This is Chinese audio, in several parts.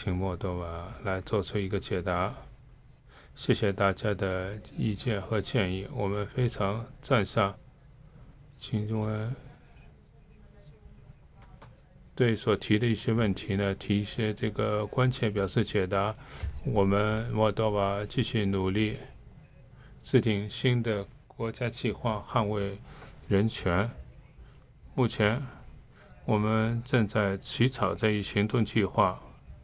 请莫多瓦来做出一个解答。谢谢大家的意见和建议，我们非常赞赏。请中文对所提的一些问题呢，提一些这个关切表示解答。我们莫多瓦继续努力，制定新的国家计划，捍卫人权。目前，我们正在起草这一行动计划，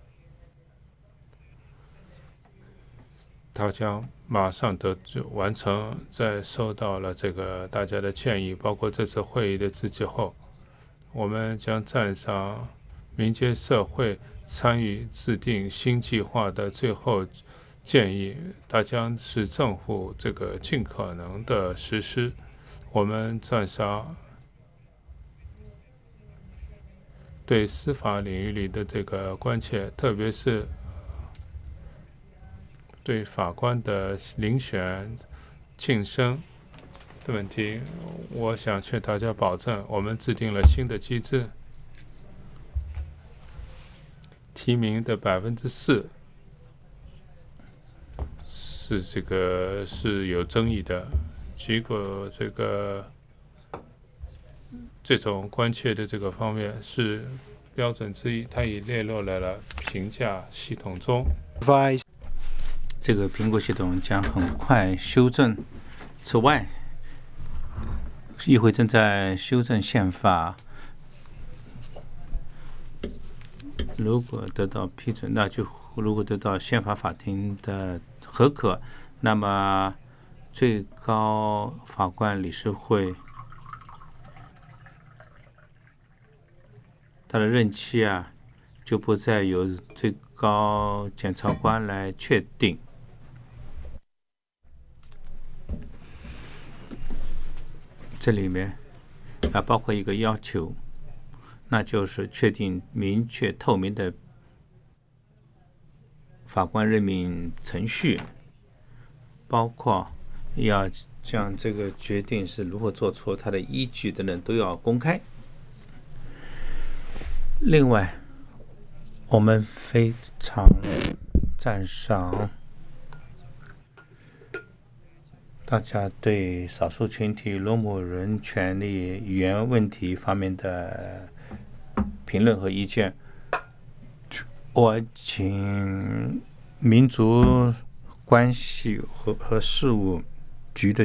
它将马上完成。在收到了这个大家的建议，包括这次会议的致辞后，我们将赞赏民间社会参与制定新计划的最后建议，它将使政府这个尽可能的实施。我们赞赏对司法领域里的这个关切，特别是对法官的遴选、晋升的问题。我想劝大家保证，我们制定了新的机制，提名的4%是有争议的。结果这种关切的这个方面是标准之一，它已列入了评价系统中。 这个评估系统将很快修正。此外，议会正在修正宪法，如果得到批准，如果得到宪法法庭的核可，那么最高法官理事会他的任期就不再由最高检察官来确定。这里面包括一个要求，那就是确定明确透明的法官任命程序，包括要将这个决定是如何做出，它的依据等等都要公开。另外，我们非常赞赏大家对少数群体罗姆人权利语言问题方面的评论和意见。我请民族关系和事务局的